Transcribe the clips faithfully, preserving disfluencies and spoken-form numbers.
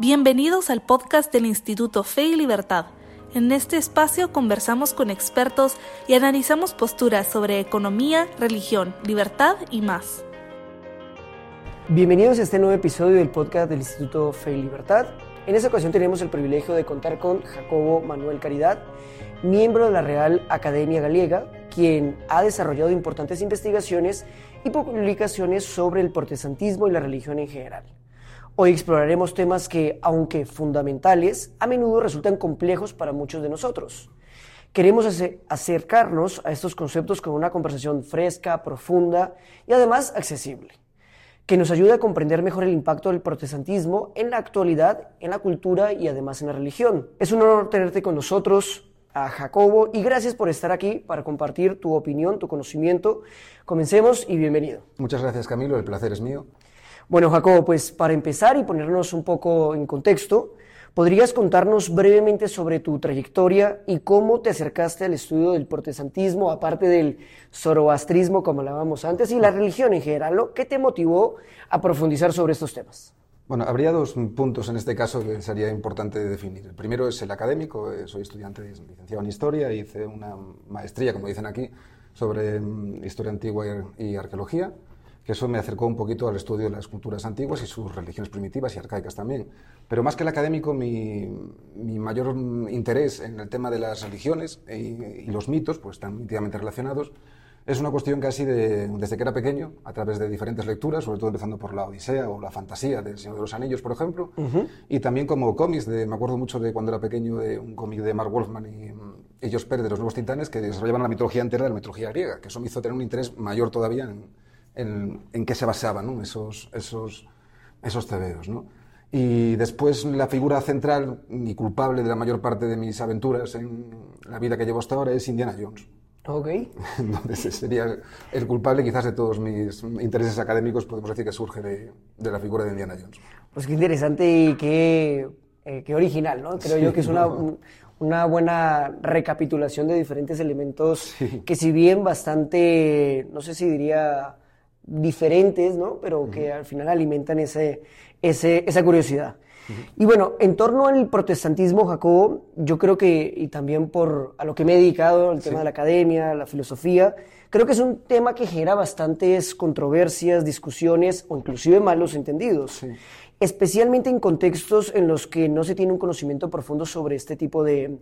Bienvenidos al podcast del Instituto Fe y Libertad. En este espacio conversamos con expertos y analizamos posturas sobre economía, religión, libertad y más. Bienvenidos a este nuevo episodio del podcast del Instituto Fe y Libertad. En esta ocasión tenemos el privilegio de contar con Jacobo Manuel Caridad, miembro de la Real Academia Gallega, quien ha desarrollado importantes investigaciones y publicaciones sobre el protestantismo y la religión en general. Hoy exploraremos temas que, aunque fundamentales, a menudo resultan complejos para muchos de nosotros. Queremos acercarnos a estos conceptos con una conversación fresca, profunda y además accesible, que nos ayude a comprender mejor el impacto del protestantismo en la actualidad, en la cultura y además en la religión. Es un honor tenerte con nosotros, a Jacobo, y gracias por estar aquí para compartir tu opinión, tu conocimiento. Comencemos y bienvenido. Muchas gracias, Camilo, el placer es mío. Bueno, Jacobo, pues para empezar y ponernos un poco en contexto, ¿podrías contarnos brevemente sobre tu trayectoria y cómo te acercaste al estudio del protestantismo, aparte del zoroastrismo, como hablábamos antes, y la religión en general, ¿no? ¿Qué te motivó a profundizar sobre estos temas? Bueno, habría dos puntos en este caso que sería importante definir. El primero es el académico. Soy estudiante licenciado en Historia, hice una maestría, como dicen aquí, sobre Historia Antigua y Arqueología, que eso me acercó un poquito al estudio de las culturas antiguas y sus religiones primitivas y arcaicas también. Pero más que el académico, mi, mi mayor interés en el tema de las religiones y, y los mitos, pues están íntimamente relacionados, es una cuestión casi de, desde que era pequeño, a través de diferentes lecturas, sobre todo empezando por la Odisea o la fantasía del Señor de los Anillos, por ejemplo, uh-huh. y también como cómics, de, me acuerdo mucho de cuando era pequeño, de un cómic de Mark Wolfman y, y Josh Perry, de los Nuevos Titanes, que desarrollaban la mitología entera de la mitología griega, que eso me hizo tener un interés mayor todavía en, en, en qué se basaban, ¿no? esos, esos, esos tebeos, ¿no? Y después la figura central y culpable de la mayor parte de mis aventuras en la vida que llevo hasta ahora es Indiana Jones. Ok. Entonces sería el culpable quizás de todos mis intereses académicos, podemos decir que surge de, de la figura de Indiana Jones. Pues qué interesante y qué, eh, qué original, ¿no? Creo sí, yo que es una, no. una buena recapitulación de diferentes elementos sí. que si bien bastante, no sé si diría diferentes, ¿no? Pero uh-huh. que al final alimentan ese, ese, esa curiosidad. Y bueno, en torno al protestantismo, Jacobo, yo creo que, y también por a lo que me he dedicado, el tema sí. de la academia, la filosofía, creo que es un tema que genera bastantes controversias, discusiones o inclusive malos entendidos, sí. especialmente en contextos en los que no se tiene un conocimiento profundo sobre este tipo de,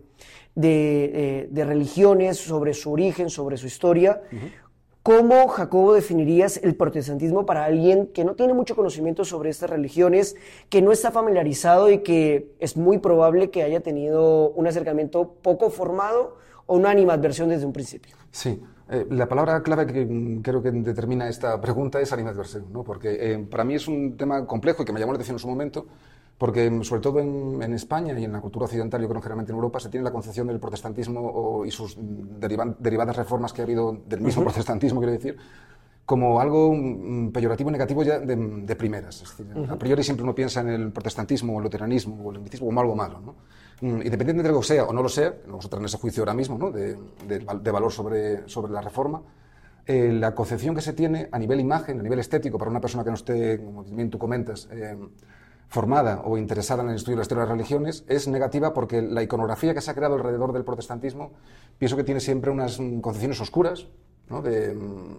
de, de, de religiones, sobre su origen, sobre su historia. Uh-huh. ¿Cómo, Jacobo, definirías el protestantismo para alguien que no tiene mucho conocimiento sobre estas religiones, que no está familiarizado y que es muy probable que haya tenido un acercamiento poco formado o una animadversión desde un principio? Sí, eh, la palabra clave que creo que determina esta pregunta es animadversión, ¿no? Porque eh, para mí es un tema complejo y que me llamó la atención en su momento, porque sobre todo en, en España y en la cultura occidental, yo creo que generalmente en Europa, se tiene la concepción del protestantismo o, y sus deriva, derivadas reformas que ha habido del mismo uh-huh. protestantismo, quiero decir, como algo um, peyorativo y negativo ya de, de primeras. Es decir, uh-huh. a priori siempre uno piensa en el protestantismo o el luteranismo o el anglicismo como algo malo, ¿no? Um, independientemente de lo que sea o no lo sea, no vamos a entrar en ese juicio ahora mismo, ¿no? de, de, de valor sobre, sobre la reforma, eh, la concepción que se tiene a nivel imagen, a nivel estético, para una persona que no esté, como bien tú comentas, eh, formada o interesada en el estudio de la historia de las religiones, es negativa porque la iconografía que se ha creado alrededor del protestantismo pienso que tiene siempre unas concepciones oscuras, ¿no? de,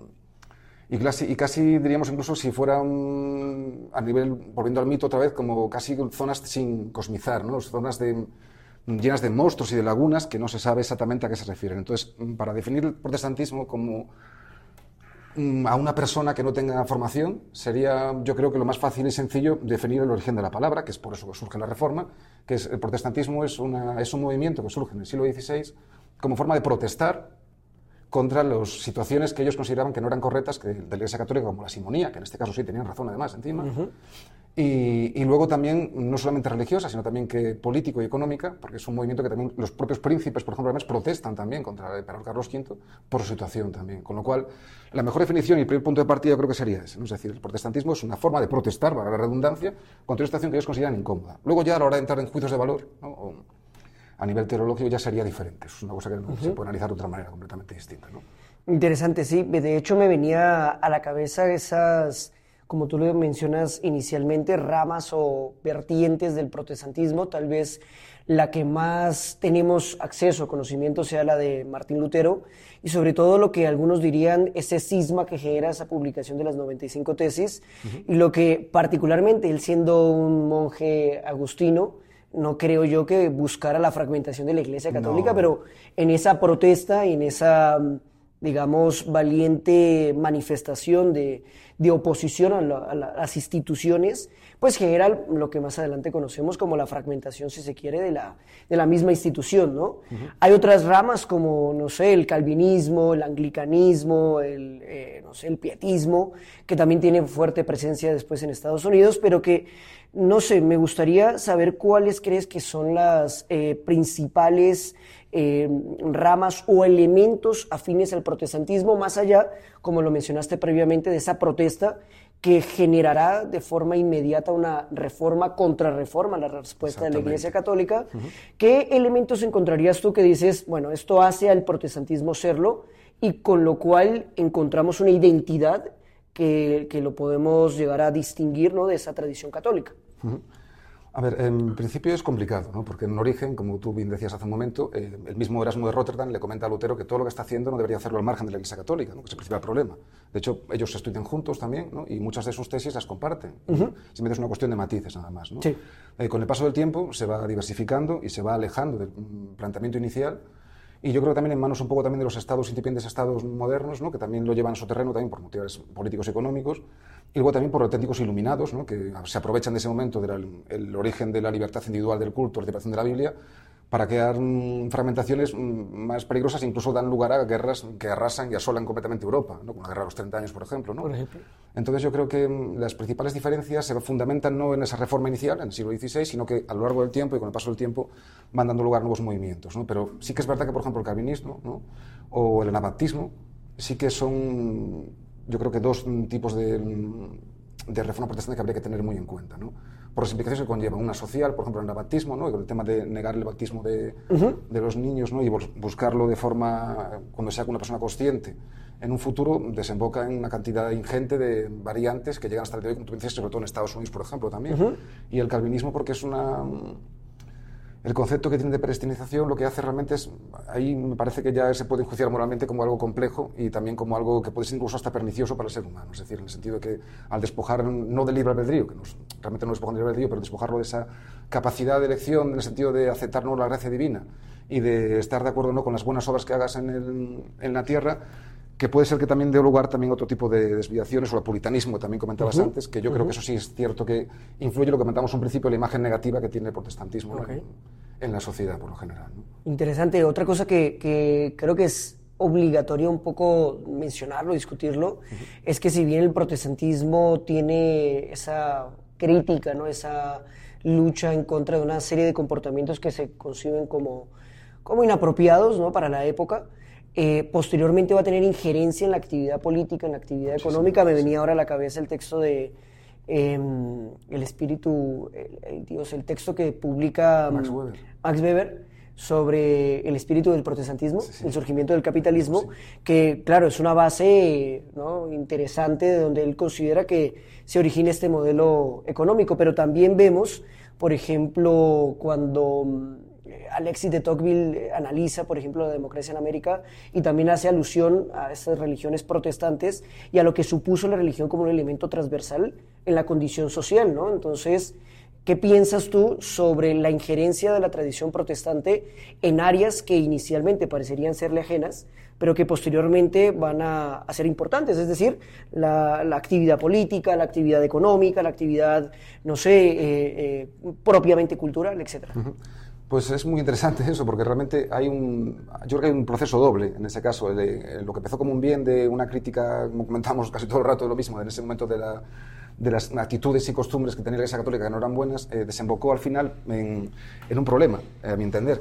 y, casi, y casi diríamos incluso si fuera un, a nivel, volviendo al mito otra vez, como casi zonas sin cosmizar, ¿no? Zonas de, llenas de monstruos y de lagunas que no se sabe exactamente a qué se refieren. Entonces, para definir el protestantismo como a una persona que no tenga formación, sería, yo creo que lo más fácil y sencillo definir el origen de la palabra, que es por eso que surge la Reforma, que es, el protestantismo es, una, es un movimiento que surge en el siglo dieciséis como forma de protestar contra las situaciones que ellos consideraban que no eran correctas que, de la Iglesia Católica, como la simonía, que en este caso sí tenían razón además encima, uh-huh. y, y luego también, no solamente religiosa, sino también que político y económica, porque es un movimiento que también los propios príncipes, por ejemplo, además, protestan también contra el emperador Carlos quinto por su situación también. Con lo cual, la mejor definición y el primer punto de partida creo que sería ese, ¿no? Es decir, el protestantismo es una forma de protestar, para la redundancia, contra una situación que ellos consideran incómoda. Luego ya a la hora de entrar en juicios de valor, ¿no? o, a nivel teológico ya sería diferente. Es una cosa que uh-huh. se puede analizar de otra manera completamente distinta, ¿no? Interesante, sí. De hecho, me venía a la cabeza esas como tú lo mencionas inicialmente, ramas o vertientes del protestantismo. Tal vez la que más tenemos acceso, conocimiento, sea la de Martín Lutero, y sobre todo lo que algunos dirían ese cisma que genera esa publicación de las noventa y cinco tesis, uh-huh. y lo que particularmente él, siendo un monje agustino, no creo yo que buscara la fragmentación de la Iglesia Católica, no. pero en esa protesta y en esa, digamos, valiente manifestación de, de oposición a, la, a, la, a las instituciones, pues genera lo que más adelante conocemos como la fragmentación, si se quiere, de la, de la misma institución, ¿no? Uh-huh. Hay otras ramas como, no sé, el calvinismo, el anglicanismo, el, eh, no sé, el pietismo, que también tiene fuerte presencia después en Estados Unidos, pero que, no sé, me gustaría saber cuáles crees que son las eh, principales eh, ramas o elementos afines al protestantismo, más allá, como lo mencionaste previamente, de esa protesta que generará de forma inmediata una reforma, contrarreforma a la respuesta de la Iglesia Católica. Uh-huh. ¿Qué elementos encontrarías tú que dices, bueno, esto hace al protestantismo serlo, y con lo cual encontramos una identidad que, que lo podemos llegar a distinguir, ¿no?, de esa tradición católica? Uh-huh. A ver, en principio es complicado, ¿no? Porque en origen, como tú bien decías hace un momento, eh, el mismo Erasmo de Rotterdam le comenta a Lutero que todo lo que está haciendo no debería hacerlo al margen de la Iglesia Católica, ¿no?, que es el principal problema. De hecho, ellos estudian juntos también, ¿no?, y muchas de sus tesis las comparten. Uh-huh. Simplemente es una cuestión de matices nada más, ¿no? Sí. Eh, con el paso del tiempo se va diversificando y se va alejando del planteamiento inicial. Y yo creo que también en manos un poco también de los estados incipientes, estados modernos, ¿no?, que también lo llevan a su terreno también por motivos políticos y económicos, y luego también por auténticos iluminados, ¿no?, que se aprovechan de ese momento del el origen de la libertad individual del culto, la interpretación de la Biblia, para crear mmm, fragmentaciones mmm, más peligrosas e incluso dan lugar a guerras que arrasan y asolan completamente Europa, ¿no?, como la guerra de los treinta años, por ejemplo, ¿no? Por ejemplo. Entonces yo creo que mmm, las principales diferencias se fundamentan no en esa reforma inicial, en el siglo dieciséis, sino que a lo largo del tiempo y con el paso del tiempo van dando lugar a nuevos movimientos, ¿no? Pero sí que es verdad que, por ejemplo, el calvinismo, ¿no?, o el anabaptismo sí que son, yo creo que dos tipos de, de reforma protestante que habría que tener muy en cuenta, ¿no?, por las implicaciones que conlleva. Una social, por ejemplo, el anabaptismo, ¿no?, y con el tema de negar el bautismo de, uh-huh. de los niños, ¿no?, y buscarlo de forma, cuando sea una persona consciente, en un futuro desemboca en una cantidad ingente de variantes que llegan hasta el día de hoy, como tú dices, sobre todo en Estados Unidos, por ejemplo, también. Uh-huh. Y el calvinismo, porque es una... El concepto que tiene de predestinización lo que hace realmente es, ahí me parece que ya se puede enjuiciar moralmente como algo complejo y también como algo que puede ser incluso hasta pernicioso para el ser humano. Es decir, en el sentido de que al despojar, no del libre albedrío, que nos, realmente no despojan del libre albedrío, pero despojarlo de esa capacidad de elección en el sentido de aceptarnos la gracia divina y de estar de acuerdo no con las buenas obras que hagas en, el, en la tierra, que puede ser que también dé lugar también a otro tipo de desviaciones, o al puritanismo que también comentabas uh-huh. antes, que yo uh-huh. creo que eso sí es cierto que influye, lo que comentamos un principio, la imagen negativa que tiene el protestantismo, okay. ¿no?, en, en la sociedad por lo general, ¿no? Interesante. Otra cosa que, que creo que es obligatorio un poco mencionarlo, discutirlo, uh-huh. es que si bien el protestantismo tiene esa crítica, ¿no?, esa lucha en contra de una serie de comportamientos que se conciben como, como inapropiados, ¿no?, para la época, Eh, posteriormente va a tener injerencia en la actividad política, en la actividad Muchísimo, económica. Me venía ahora a la cabeza el texto de eh, El espíritu, el, el, Dios, el texto que publica Max Weber, Max Weber sobre el espíritu del protestantismo, sí, sí. el surgimiento del capitalismo, sí. que claro, es una base, ¿no?, interesante, de donde él considera que se origina este modelo económico, pero también vemos, por ejemplo, cuando Alexis de Tocqueville analiza, por ejemplo, la democracia en América, y también hace alusión a estas religiones protestantes y a lo que supuso la religión como un elemento transversal en la condición social, ¿no? Entonces, ¿qué piensas tú sobre la injerencia de la tradición protestante en áreas que inicialmente parecerían serle ajenas, pero que posteriormente van a, a ser importantes? Es decir, la, la actividad política, la actividad económica, la actividad, no sé, eh, eh, propiamente cultural, etcétera. Uh-huh. Pues es muy interesante eso, porque realmente hay un, yo creo que hay un proceso doble en ese caso. El, el, lo que empezó como un bien de una crítica, como comentamos casi todo el rato de lo mismo, en ese momento de, la, de las actitudes y costumbres que tenía la Iglesia Católica que no eran buenas, eh, desembocó al final en, en un problema, eh, a mi entender.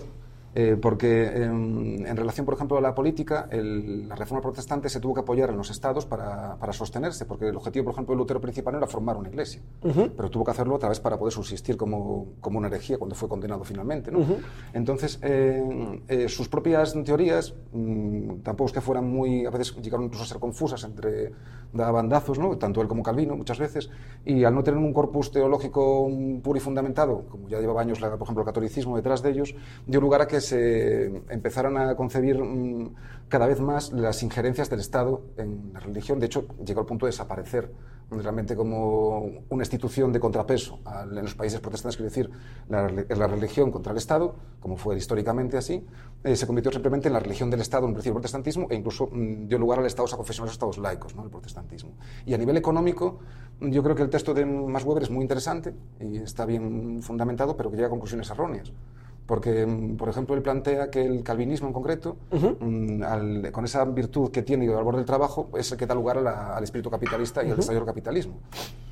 Eh, porque eh, en relación, por ejemplo, a la política, el, la reforma protestante se tuvo que apoyar en los estados para, para sostenerse, porque el objetivo, por ejemplo, de Lutero principal no era formar una iglesia, uh-huh. pero tuvo que hacerlo otra vez para poder subsistir como, como una herejía cuando fue condenado finalmente, ¿no? Uh-huh. Entonces, eh, eh, sus propias teorías, mmm, tampoco es que fueran muy, a veces llegaron incluso a ser confusas, entre daba bandazos, ¿no? Tanto él como Calvino, muchas veces, y al no tener un corpus teológico puro y fundamentado, como ya llevaba años, la, por ejemplo, el catolicismo detrás de ellos, dio lugar a que se empezaron a concebir mmm, cada vez más las injerencias del Estado en la religión. De hecho, llegó al punto de desaparecer realmente como una institución de contrapeso al, en los países protestantes, quiero decir, la, la religión contra el Estado, como fue históricamente así, eh, se convirtió simplemente en la religión del Estado en el principio del protestantismo e incluso mmm, dio lugar al Estados confesionales, Estados laicos, ¿no? El protestantismo. Y a nivel económico, yo creo que el texto de Max Weber es muy interesante y está bien fundamentado, pero que llega a conclusiones erróneas. Porque, por ejemplo, él plantea que el calvinismo en concreto, uh-huh. um, al, con esa virtud que tiene y el valor del trabajo, es el que da lugar a la, al espíritu capitalista y uh-huh. al desarrollo del capitalismo.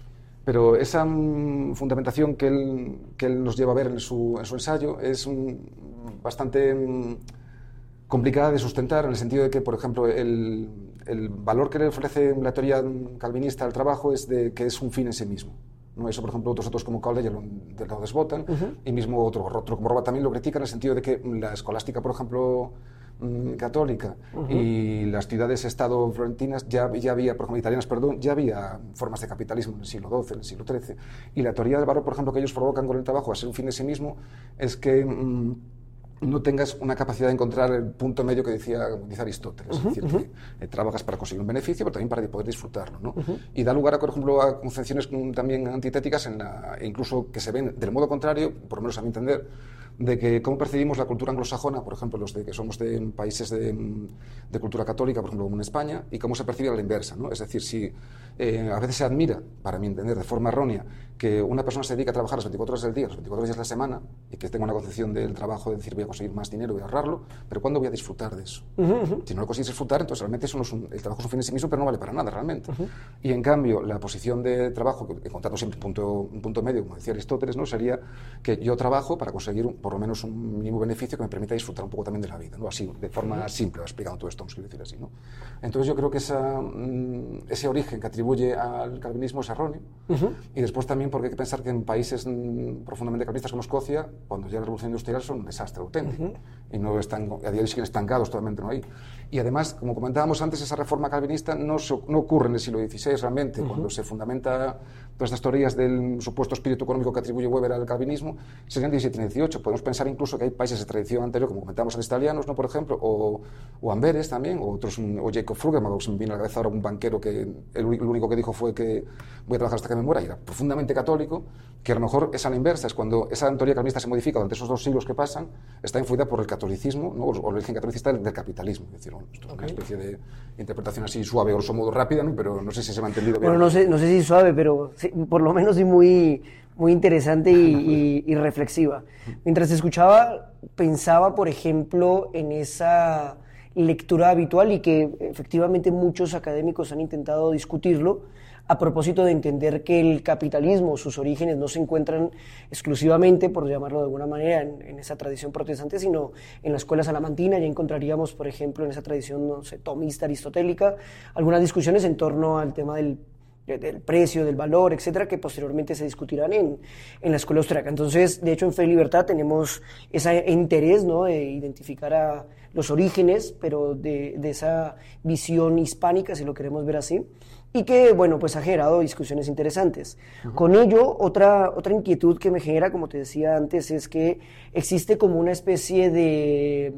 Pero esa um, fundamentación que él, que él nos lleva a ver en su, en su ensayo es um, bastante um, complicada de sustentar, en el sentido de que, por ejemplo, el, el valor que le ofrece la teoría calvinista al trabajo es de que es un fin en sí mismo. ¿No? Eso, por ejemplo, otros otros como Cowley lo, lo desbotan, uh-huh. y mismo otro, otro como Roba también lo critica en el sentido de que la escolástica, por ejemplo, mmm, católica uh-huh. y las ciudades-estado florentinas ya, ya había, por ejemplo, italianas, perdón, ya había formas de capitalismo en el siglo doce, en el siglo trece. Y la teoría del valor, por ejemplo, que ellos provocan con el trabajo a ser un fin en sí mismo, es que mmm, no tengas una capacidad de encontrar el punto medio que decía, dice Aristóteles, uh-huh, es decir, uh-huh. que eh, trabajas para conseguir un beneficio, pero también para poder disfrutarlo, ¿no? Uh-huh. Y da lugar, a, por ejemplo, a concepciones también antitéticas, en la, e incluso que se ven del modo contrario, por lo menos a mi entender, de que cómo percibimos la cultura anglosajona, por ejemplo, los de que somos de países de, de cultura católica, por ejemplo, como en España, y cómo se percibe a la inversa, ¿no? Es decir, si eh, a veces se admira, para mi entender, de forma errónea, que una persona se dedica a trabajar las veinticuatro horas del día, las veinticuatro días de la semana, y que tenga una concepción del trabajo de decir voy a conseguir más dinero, voy a ahorrarlo, pero ¿cuándo voy a disfrutar de eso? Uh-huh, uh-huh. Si no lo consigues disfrutar, entonces realmente eso no es un, el trabajo es un fin en sí mismo, pero no vale para nada realmente. Uh-huh. Y en cambio, la posición de trabajo, que encontrando siempre un punto, un punto medio, como decía Aristóteles, ¿no? Sería que yo trabajo para conseguir un, por lo menos un mínimo beneficio que me permita disfrutar un poco también de la vida, ¿no? Así, de forma uh-huh. simple, explicando todo esto, vamos a decir así, ¿no? Entonces yo creo que esa, ese origen que atribuye al calvinismo es erróneo, uh-huh. y después también porque hay que pensar que en países mmm, profundamente calvinistas como Escocia, cuando llega la revolución industrial, son un desastre auténtico. Uh-huh. Y no están, a día de hoy siguen estancados totalmente, ¿no? Ahí. Y además, como comentábamos antes, esa reforma calvinista no, so, no ocurre en el siglo dieciséis realmente, uh-huh. cuando se fundamenta todas estas teorías del supuesto espíritu económico que atribuye Weber al calvinismo, serían diecisiete y dieciocho. Podemos pensar incluso que hay países de tradición anterior, como comentábamos, los italianos, ¿no? Por ejemplo, o, o Amberes también, o otros, o Jacob Frugerman, se me viene a la cabeza ahora un banquero que el, el único que dijo fue que voy a trabajar hasta que me muera, y era profundamente católico, que a lo mejor es a la inversa, es cuando esa teoría calvinista se modifica durante esos dos siglos que pasan, está influida por el catolicismo, ¿no? o el origen catolicista del, del capitalismo. Es decir, bueno, esto es okay. una especie de interpretación así suave, grosso modo rápida, ¿no? Pero no sé si se me ha entendido bien. Bueno, no sé, no sé si suave, pero sí, por lo menos sí muy, muy interesante y, y, y reflexiva. Mientras te escuchaba, pensaba, por ejemplo, en esa lectura habitual y que efectivamente muchos académicos han intentado discutirlo, a propósito de entender que el capitalismo, sus orígenes no se encuentran exclusivamente, por llamarlo de alguna manera, en, en esa tradición protestante, sino en la escuela salamantina. Ya encontraríamos, por ejemplo, en esa tradición, no sé, tomista, aristotélica, algunas discusiones en torno al tema del, del precio, del valor, etcétera, que posteriormente se discutirán en, en la escuela austríaca. Entonces, de hecho, en Fe y Libertad tenemos ese interés, ¿no?, de identificar a los orígenes, pero de, de esa visión hispánica, si lo queremos ver así, y que, bueno, pues ha generado discusiones interesantes. Uh-huh. Con ello, otra, otra inquietud que me genera, como te decía antes, es que existe como una especie de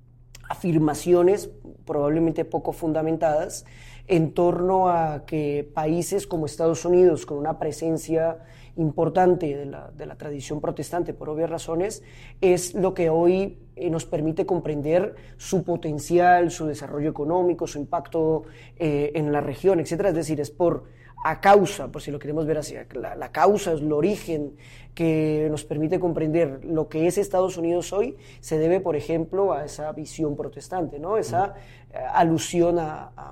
afirmaciones, probablemente poco fundamentadas, en torno a que países como Estados Unidos, con una presencia importante de la, de la tradición protestante, por obvias razones, es lo que hoy eh, nos permite comprender su potencial, su desarrollo económico, su impacto eh, en la región, etcétera. Es decir, es por a causa, por si lo queremos ver así, la, la causa, es el origen que nos permite comprender lo que es Estados Unidos hoy, se debe, por ejemplo, a esa visión protestante, ¿no? Esa eh, alusión a, a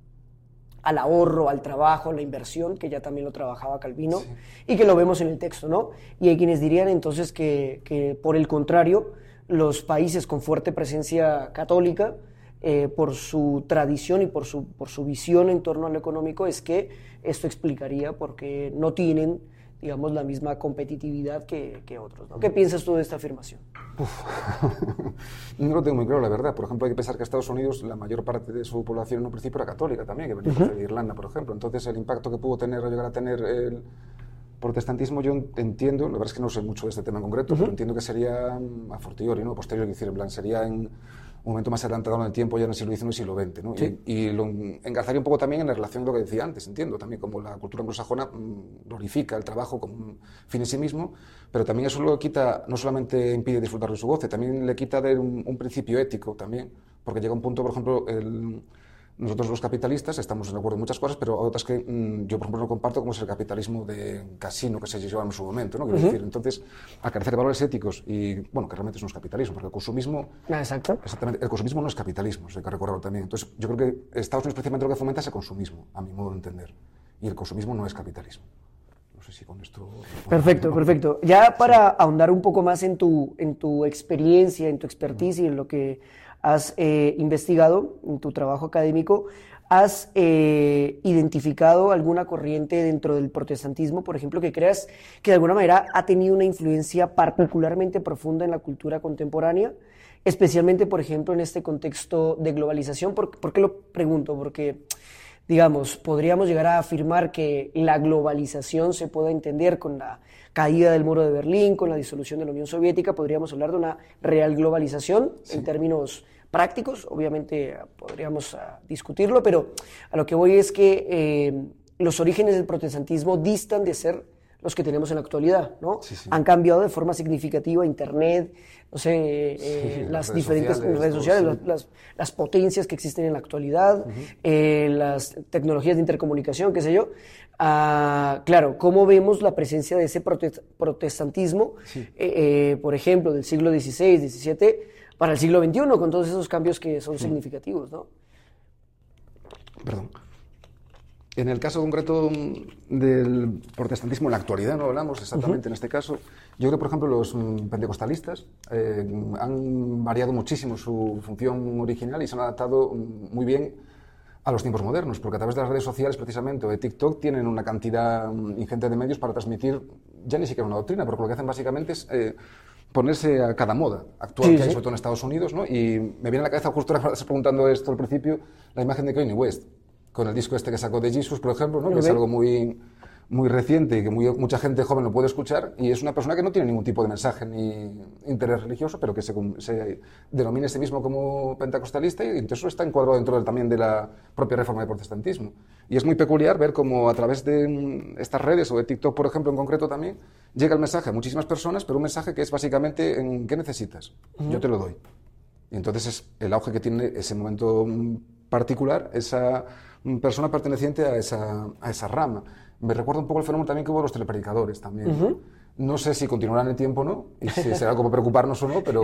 al ahorro, al trabajo, a la inversión, que ya también lo trabajaba Calvino, sí. y que lo vemos en el texto, ¿no? Y hay quienes dirían entonces que, que por el contrario, los países con fuerte presencia católica, eh, por su tradición y por su, por su visión en torno a lo económico, es que esto explicaría por qué no tienen, digamos, la misma competitividad que, que otros, ¿no? ¿Qué piensas tú de esta afirmación? Uf. No lo tengo muy claro, la verdad. Por ejemplo, hay que pensar que Estados Unidos, la mayor parte de su población en un principio era católica también, que venía uh-huh. de Irlanda, por ejemplo. Entonces, el impacto que pudo tener o llegar a tener el protestantismo, yo entiendo, la verdad es que no sé mucho de este tema en concreto, uh-huh. pero entiendo que sería a fortiori, ¿no? Posterior, decir, en plan, sería en un momento más adelantado en el tiempo, ya en el siglo diecinueve y siglo veinte, ¿no? Sí. Y, y lo engarzaría un poco también en la relación de lo que decía antes, entiendo, también como la cultura anglosajona mmm, glorifica el trabajo como un fin en sí mismo, pero también eso lo quita, no solamente impide disfrutar de su goce, también le quita de un, un principio ético también, porque llega un punto, por ejemplo, el... Nosotros los capitalistas estamos de acuerdo en muchas cosas, pero otras que mmm, yo, por ejemplo, no comparto, como es el capitalismo de casino que se llevaba en su momento, ¿no? Quiero uh-huh. decir, entonces, a carecer de valores éticos y, bueno, que realmente eso no es capitalismo, porque el consumismo... Ah, exacto. Exactamente, el consumismo no es capitalismo, eso hay que recordarlo también. Entonces, yo creo que Estados Unidos precisamente lo que fomenta es el consumismo, a mi modo de entender, y el consumismo no es capitalismo. No sé si con esto... Perfecto, perfecto. Ya para sí. ahondar un poco más en tu, en tu experiencia, en tu expertise uh-huh. y en lo que has eh, investigado en tu trabajo académico, ¿has eh, identificado alguna corriente dentro del protestantismo, por ejemplo, que creas que de alguna manera ha tenido una influencia particularmente profunda en la cultura contemporánea, especialmente, por ejemplo, en este contexto de globalización? ¿Por, ¿por qué lo pregunto? Porque, digamos, podríamos llegar a afirmar que la globalización se puede entender con la caída del muro de Berlín, con la disolución de la Unión Soviética. Podríamos hablar de una real globalización sí. en términos prácticos, obviamente podríamos uh, discutirlo, pero a lo que voy es que eh, los orígenes del protestantismo distan de ser los que tenemos en la actualidad, ¿no? Sí, sí. Han cambiado de forma significativa Internet, no sé, eh, sí, las, las diferentes sociales, redes sociales, todo, sí. las, las potencias que existen en la actualidad, uh-huh. eh, las tecnologías de intercomunicación, qué sé yo. Uh, claro, ¿cómo vemos la presencia de ese protest- protestantismo, sí. eh, eh, por ejemplo, del siglo dieciséis, diecisiete, para el siglo veintiuno, con todos esos cambios que son sí. significativos, ¿no? Perdón. En el caso concreto del protestantismo en la actualidad, no hablamos exactamente uh-huh. en este caso, yo creo que, por ejemplo, los pentecostalistas eh, han variado muchísimo su función original y se han adaptado muy bien a los tiempos modernos, porque a través de las redes sociales, precisamente, o de TikTok, tienen una cantidad ingente de medios para transmitir ya ni siquiera una doctrina, porque lo que hacen básicamente es eh, ponerse a cada moda actual sí, que hay, sí. sobre todo en Estados Unidos, ¿no? Y me viene a la cabeza, justo ahora estás preguntando esto al principio, la imagen de Kanye West, con el disco este que sacó de Jesus, por ejemplo, ¿no? Okay. Que es algo muy, muy reciente y que muy, mucha gente joven lo puede escuchar, y es una persona que no tiene ningún tipo de mensaje ni interés religioso, pero que se, se denomina a sí mismo como pentecostalista, y entonces eso está encuadrado dentro del, también de la propia reforma del protestantismo. Y es muy peculiar ver cómo a través de estas redes, o de TikTok, por ejemplo, en concreto también, llega el mensaje a muchísimas personas, pero un mensaje que es básicamente en ¿qué necesitas? Uh-huh. Yo te lo doy. Y entonces es el auge que tiene ese momento particular, esa persona perteneciente a esa, a esa rama. Me recuerda un poco el fenómeno también que hubo los telepredicadores también. Uh-huh. No sé si continuarán en el tiempo o no, y si será algo para preocuparnos o no, pero,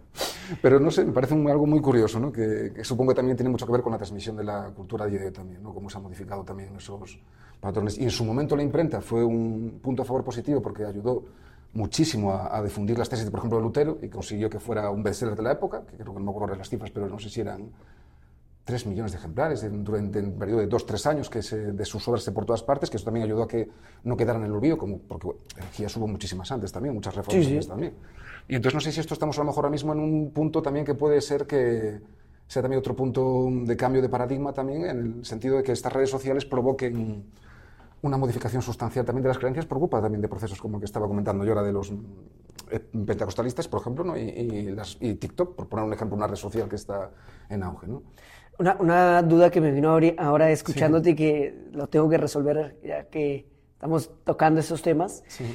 pero no sé, me parece un, algo muy curioso, ¿no? Que, que supongo que también tiene mucho que ver con la transmisión de la cultura a día de hoy también, ¿no? Cómo se han modificado también esos patrones. Y en su momento la imprenta fue un punto a favor positivo, porque ayudó muchísimo a, a difundir las tesis, de, por ejemplo, de Lutero, y consiguió que fuera un bestseller de la época, que creo que no me acuerdo de las cifras, pero no sé si eran tres millones de ejemplares durante un periodo de dos, tres años que se, de sus obras por todas partes, que eso también ayudó a que no quedaran en el olvido, como, porque bueno, energías hubo muchísimas antes también, muchas reformas sí, sí. también. Y entonces no sé si esto estamos a lo mejor ahora mismo en un punto también que puede ser que sea también otro punto de cambio de paradigma también, en el sentido de que estas redes sociales provoquen una modificación sustancial también de las creencias por culpa también de procesos como el que estaba comentando yo ahora de los pentecostalistas, por ejemplo, ¿no? y, y, las, y TikTok, por poner un ejemplo, una red social que está en auge, ¿no? Una, una duda que me vino ahora escuchándote sí. y que lo tengo que resolver ya que estamos tocando esos temas. Sí.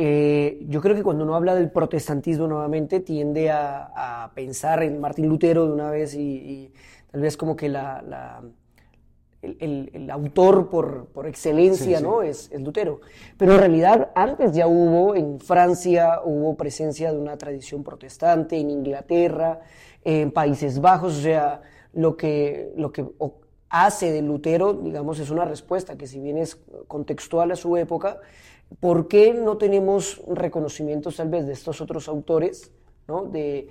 Eh, yo creo que cuando uno habla del protestantismo nuevamente tiende a, a pensar en Martín Lutero de una vez y, y tal vez como que la, la, el, el, el autor por, por excelencia sí, ¿no? sí. Es, es Lutero. Pero en realidad antes ya hubo, en Francia hubo presencia de una tradición protestante, en Inglaterra, en Países Bajos, o sea... Lo que, lo que hace de Lutero, digamos, es una respuesta que si bien es contextual a su época, ¿por qué no tenemos reconocimientos tal vez de estos otros autores, ¿no? de,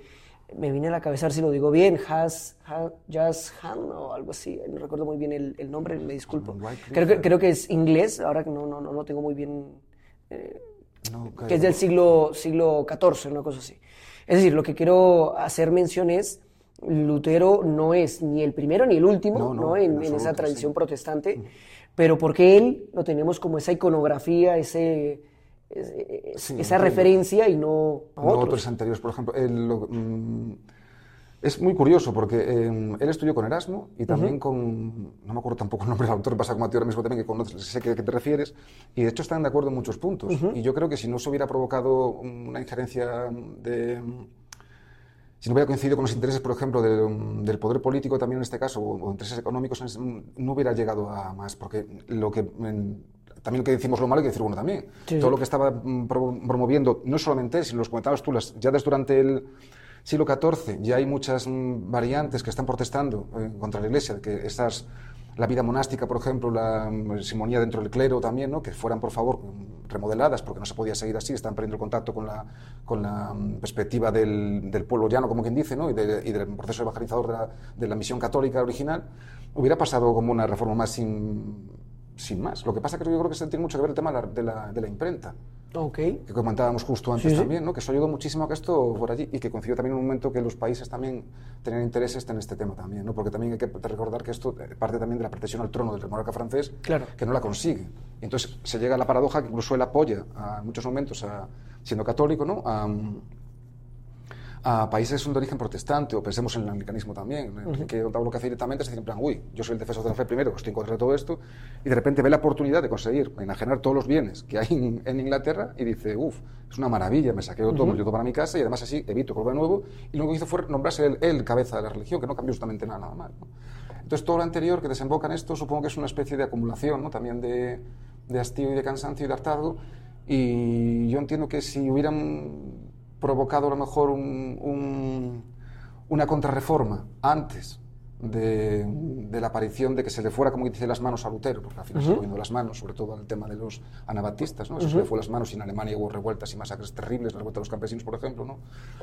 me viene a la cabeza, a ver si lo digo bien, Has, Has, Jas Han o algo así, no recuerdo muy bien el, el nombre, me disculpo. Creo que, creo que es inglés, ahora que no, no, no lo tengo muy bien, eh, no, que es del siglo, siglo catorce, una cosa así. Es decir, lo que quiero hacer mención es, Lutero no es ni el primero ni el último, no, no, ¿no? en, en, en esa tradición sí. protestante, mm. pero porque él lo tenemos como esa iconografía, ese... Es, es, sí, esa referencia y no a no otros. otros anteriores, por ejemplo. Él, lo, mm, es muy curioso porque eh, él estudió con Erasmo y también uh-huh. con, no me acuerdo tampoco el nombre del autor, pasa como a ti ahora mismo también, que conoces, sé a qué te refieres, y de hecho están de acuerdo en muchos puntos. Uh-huh. Y yo creo que si no se hubiera provocado una injerencia de... Si no hubiera coincidido con los intereses, por ejemplo, de, del poder político también en este caso, o, o intereses económicos, no hubiera llegado a más, porque lo que... En, también lo que decimos lo malo hay que decir bueno también. Sí. Todo lo que estaba promoviendo, no solamente él, sino los comentabas tú, las, ya desde durante el siglo catorce ya hay muchas variantes que están protestando eh, contra la Iglesia, que esas, la vida monástica, por ejemplo, la simonía dentro del clero también, ¿no? Que fueran, por favor, remodeladas, porque no se podía seguir así, están perdiendo el contacto con la, con la perspectiva del, del pueblo llano, como quien dice, ¿no? y, de, y del proceso evangelizador de la, de la misión católica original. Hubiera pasado como una reforma más sin... sin más. Lo que pasa es que yo creo que se tiene mucho que ver el tema de la, de la, de la imprenta. Okay. Que comentábamos justo antes sí, también, ¿no? Que eso ayudó muchísimo a que esto fuera allí y que coincidió también en un momento que los países también tenían intereses en este tema también, ¿no? Porque también hay que recordar que esto parte también de la pretensión al trono del monarca francés, claro. que no la consigue. Y entonces se llega a la paradoja que incluso él apoya a, en muchos momentos, a, siendo católico, ¿no? A, a países de origen protestante, o pensemos en el anglicanismo también, uh-huh. que lo que hace directamente es decir, en plan, uy, yo soy el defensor de la fe primero, estoy en contra de todo esto, y de repente ve la oportunidad de conseguir enajenar todos los bienes que hay en, en Inglaterra y dice, uff, es una maravilla, me saqueo todo, uh-huh. me lo llevo para mi casa y además así evito que vuelva de nuevo, y lo que hizo fue nombrarse él, él cabeza de la religión, que no cambió absolutamente nada, nada más, ¿no? Entonces todo lo anterior que desemboca en esto supongo que es una especie de acumulación, ¿no? También de, de hastío y de cansancio y de hartazgo, y yo entiendo que si hubieran provocado a lo mejor un, un, una contrarreforma antes de, de la aparición de que se le fuera, como dice, las manos a Lutero, porque al final uh-huh. se le poniendo las manos, sobre todo al tema de los anabatistas, ¿no? Eso uh-huh. se le fue las manos y en Alemania hubo revueltas y masacres terribles, la revuelta de los campesinos, por ejemplo, ¿no?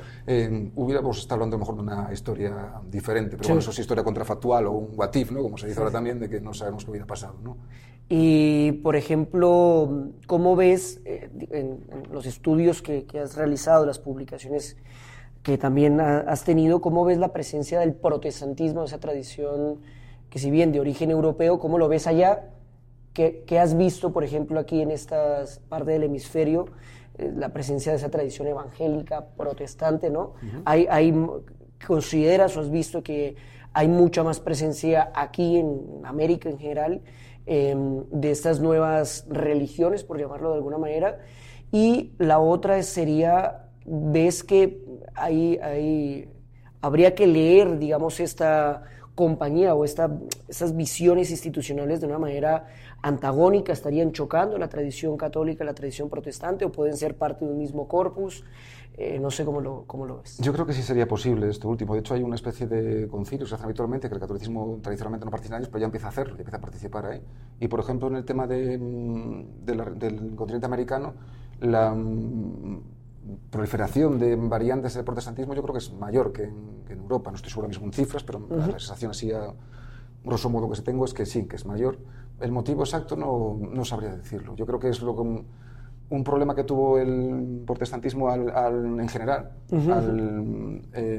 Eh, hubiéramos estado hablando a lo mejor de una historia diferente, pero sí. bueno, eso es historia contrafactual o un what if, ¿no? Como se dice sí. ahora también, de que no sabemos qué hubiera pasado, ¿no? Y, por ejemplo, ¿cómo ves eh, en, en los estudios que, que has realizado, las publicaciones que también ha, has tenido, cómo ves la presencia del protestantismo, esa tradición que si bien de origen europeo, cómo lo ves allá? ¿Qué, qué has visto, por ejemplo, aquí en esta parte del hemisferio, eh, la presencia de esa tradición evangélica protestante, ¿no? Uh-huh. Hay, hay, ¿consideras o has visto que hay mucha más presencia aquí en América en general Eh, de estas nuevas religiones, por llamarlo de alguna manera? Y la otra sería, ¿ves que hay, hay, habría que leer, digamos, esta compañía o esta, estas visiones institucionales de una manera antagónica? ¿Estarían chocando la tradición católica y la tradición protestante o pueden ser parte de un mismo corpus? Eh, no sé cómo lo, cómo lo ves. Yo creo que sí sería posible esto último. De hecho, hay una especie de concilios que se hacen habitualmente, que el catolicismo tradicionalmente no participa en ellos, pero ya empieza a hacerlo, ya empieza a participar ahí. Y, por ejemplo, en el tema de, de la, del continente americano, la um, proliferación de variantes del protestantismo yo creo que es mayor que en, que en Europa. No estoy seguro mismo en cifras, pero uh-huh. la sensación así, a grosso modo, que se tengo es que sí, que es mayor. El motivo exacto no, no sabría decirlo. Yo creo que es lo que... un problema que tuvo el protestantismo al, al, en general, uh-huh. al eh,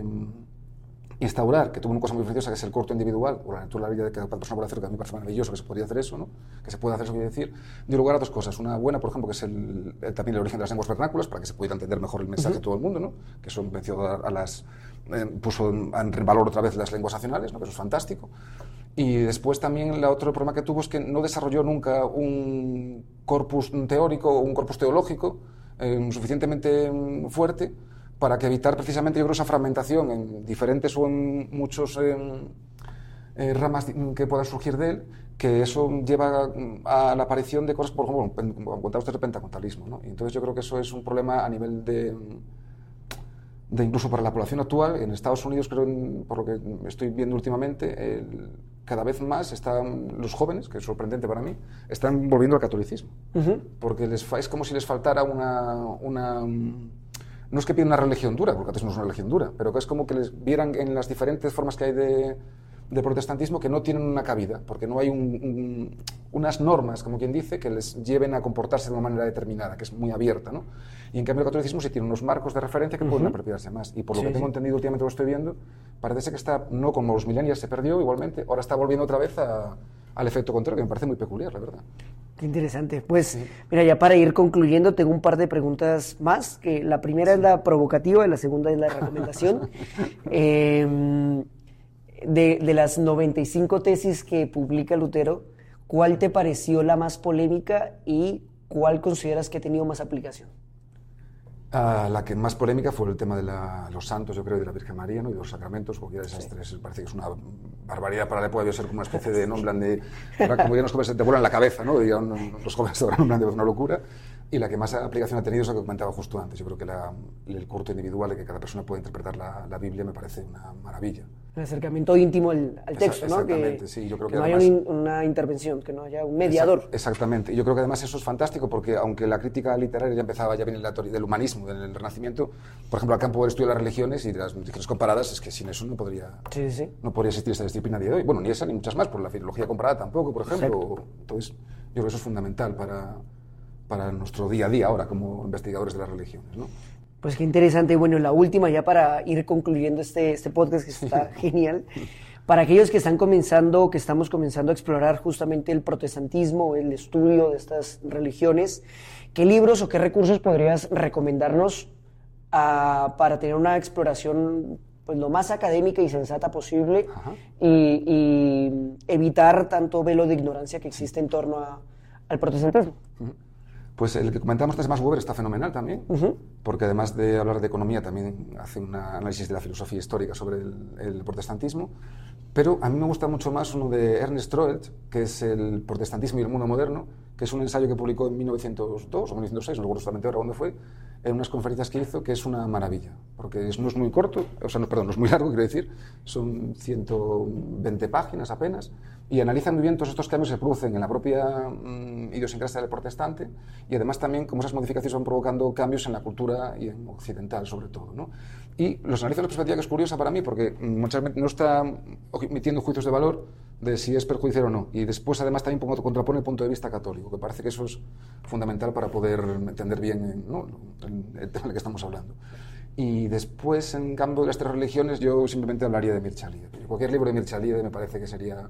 instaurar, que tuvo una cosa muy preciosa, que es el culto individual, o la naturalidad de que cada persona puede hacer, que a mí me parece maravilloso que se podría hacer eso, ¿no? Que se puede hacer eso, quiero decir, dio lugar a dos cosas. Una buena, por ejemplo, que es el, el, también el origen de las lenguas vernáculas, para que se pudiera entender mejor el mensaje uh-huh. de todo el mundo, ¿no? Que eso venció a, a las, eh, puso en valor otra vez las lenguas nacionales, ¿no? Que eso es fantástico. Y después también el otro problema que tuvo es que no desarrolló nunca un corpus teórico o un corpus teológico eh, suficientemente fuerte para que evitar precisamente, yo creo, esa fragmentación en diferentes o en muchos eh, eh, ramas que puedan surgir de él, que eso lleva a la aparición de cosas, por ejemplo, como contaba usted, el pentecostalismo, ¿no? Y entonces yo creo que eso es un problema a nivel de... de incluso para la población actual. En Estados Unidos, creo, por lo que estoy viendo últimamente, el, cada vez más están los jóvenes, que es sorprendente para mí, están volviendo al catolicismo. Uh-huh. Porque les, es como si les faltara una, una no es que piden una religión dura, porque antes no es una religión dura, pero que es como que les vieran en las diferentes formas que hay de, de protestantismo que no tienen una cabida, porque no hay un, un, unas normas, como quien dice, que les lleven a comportarse de una manera determinada, que es muy abierta, ¿no? Y en cambio el catolicismo sí tiene unos marcos de referencia que uh-huh. pueden apropiarse más. Y por lo sí, que tengo sí. entendido últimamente lo estoy viendo, parece ser que está, no como los millennials se perdió igualmente, ahora está volviendo otra vez a, al efecto contrario, que me parece muy peculiar, la verdad. Qué interesante. Pues, sí. mira, ya para ir concluyendo, tengo un par de preguntas más, que la primera sí. es la provocativa y la segunda es la recomendación. eh, de, de las noventa y cinco tesis que publica Lutero, ¿cuál te pareció la más polémica y cuál consideras que ha tenido más aplicación? Uh, la que más polémica fue el tema de la, los santos, yo creo, y de la Virgen María, ¿no? Y de los sacramentos, cualquiera de esas sí. tres. Parece que es una barbaridad para la época, debe ser como una especie de, ¿no? En plan de, como ya los jóvenes te vuelan la cabeza, ¿no? Y los jóvenes te vuelan en plan de una locura. Y la que más aplicación ha tenido es la que comentaba justo antes. Yo creo que la, el culto individual de que cada persona pueda interpretar la, la Biblia me parece una maravilla. El acercamiento íntimo al, al texto, ¿no? Exactamente, que, sí. Yo creo que, que no además, haya un, una intervención, que no haya un mediador. Exactamente. Y yo creo que además eso es fantástico porque aunque la crítica literaria ya empezaba, ya viene la teoría del humanismo, del Renacimiento, por ejemplo, al campo del estudio de las religiones y de las religiones comparadas, es que sin eso no podría, sí, sí. no podría existir esta disciplina a día de hoy. Bueno, ni esa ni muchas más, por la filología comparada tampoco, por ejemplo. Exacto. Entonces, yo creo que eso es fundamental para... para nuestro día a día ahora como investigadores de las religiones, ¿no? Pues qué interesante. Bueno, la última ya para ir concluyendo este, este podcast que está genial. Para aquellos que están comenzando, que estamos comenzando a explorar justamente el protestantismo, el estudio de estas religiones, ¿qué libros o qué recursos podrías recomendarnos a, para tener una exploración pues lo más académica y sensata posible y, y evitar tanto velo de ignorancia que existe en torno a, al protestantismo? Uh-huh. Pues el que comentamos antes, Max Weber, está fenomenal también, uh-huh. porque además de hablar de economía también hace un análisis de la filosofía histórica sobre el, el protestantismo, pero a mí me gusta mucho más uno de Ernest Troelt, que es El protestantismo y el mundo moderno, que es un ensayo que publicó en mil novecientos dos o mil novecientos seis, no recuerdo exactamente ahora cuándo fue, en unas conferencias que hizo, que es una maravilla, porque es, no es muy corto, o sea, no, perdón, no es muy largo, quiero decir, son ciento veinte páginas apenas, y analiza muy bien todos estos cambios que se producen en la propia mmm, idiosincrasia del protestante, y además también cómo esas modificaciones van provocando cambios en la cultura y en occidental, sobre todo, ¿no? Y los analiza en una perspectiva que es curiosa para mí, porque muchas veces no está emitiendo juicios de valor de si es perjudicial o no, y después además también contrapone el punto de vista católico, que parece que eso es fundamental para poder entender bien, ¿no?, el tema del que estamos hablando. Y después, en cambio de las tres religiones, yo simplemente hablaría de Mircea Eliade. Cualquier libro de Mircea Eliade me parece que sería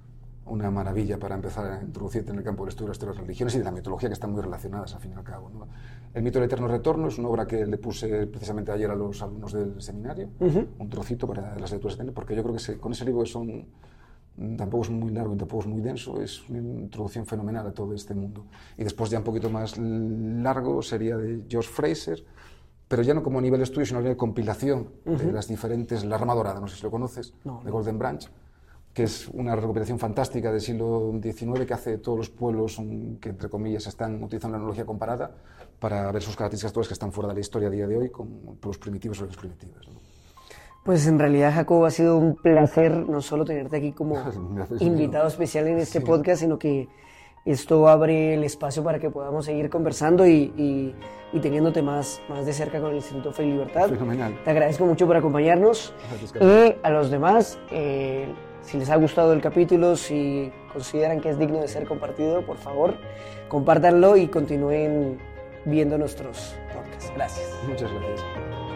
una maravilla para empezar a introducirte en el campo del estudio de las tres religiones y de la mitología, que están muy relacionadas al fin y al cabo, ¿no? El mito del eterno retorno es una obra que le puse precisamente ayer a los alumnos del seminario, uh-huh. un trocito para las lecturas que tienen, porque yo creo que se, con ese libro que son, tampoco es muy largo y tampoco es muy denso, es una introducción fenomenal a todo este mundo. Y después ya un poquito más largo sería de George Fraser, pero ya no como nivel de estudio, sino a nivel de compilación uh-huh. de las diferentes, La Rama Dorada, no sé si lo conoces, no, de Golden Branch, que es una recopilación fantástica del siglo diecinueve que hace todos los pueblos que, entre comillas, están utilizando la analogía comparada para ver sus características todas que están fuera de la historia a día de hoy, con pueblos primitivos o los primitivos, ¿no? Pues en realidad, Jacobo, ha sido un placer no solo tenerte aquí como invitado especial en este sí. podcast, sino que esto abre el espacio para que podamos seguir conversando y, y, y teniéndote más, más de cerca con el Instituto Fe y Libertad. Fenomenal. Te agradezco mucho por acompañarnos. Gracias, y a los demás, eh, si les ha gustado el capítulo, si consideran que es digno de ser compartido, por favor, compártanlo y continúen viendo nuestros podcasts. Gracias. Muchas gracias.